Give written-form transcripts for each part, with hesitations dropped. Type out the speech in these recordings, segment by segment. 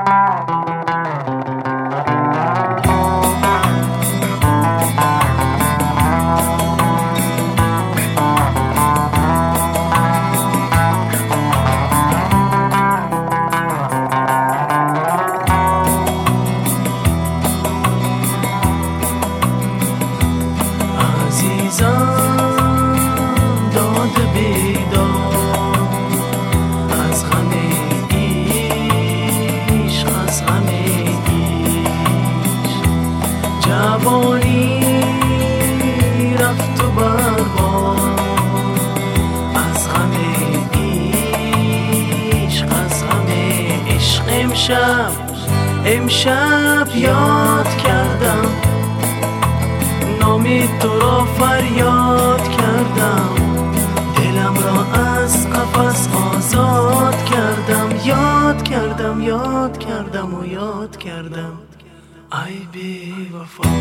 جوانی رفت و برباد از غم عشق، از غم عشق. امشب یاد کردم نام تو را فریاد کردم، دلم را از قفس آزاد کردم، یاد کردم و یاد کردم ای بی وفا.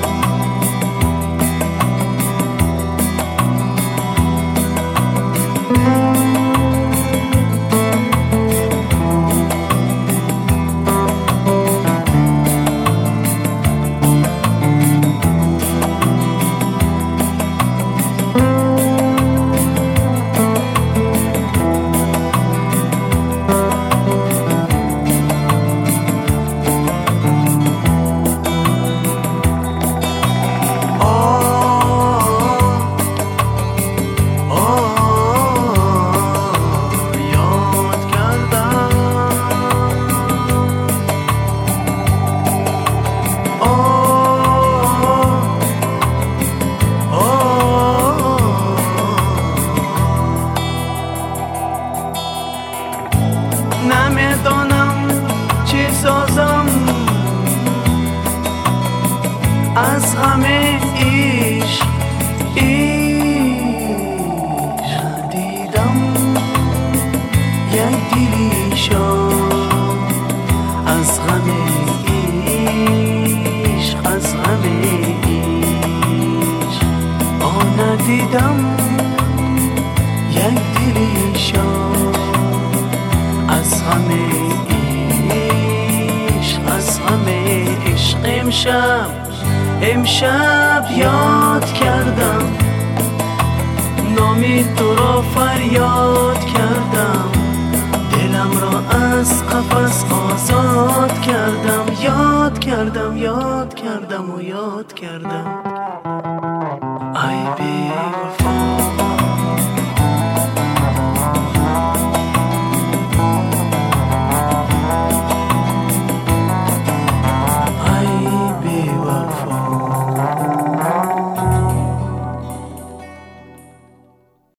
نمیدانم چی سازم از همه عشق. دیدم یک دلیشان از غم عشق، از غم عشق. دیدم یک دلیشان از غم عشق، از غم عشق. امشب یاد کردم نام تو را فریاد کردم، دلم را از قفس آزاد کردم، یاد کردم و یاد کردم ای بی وفا. ای بی وفا.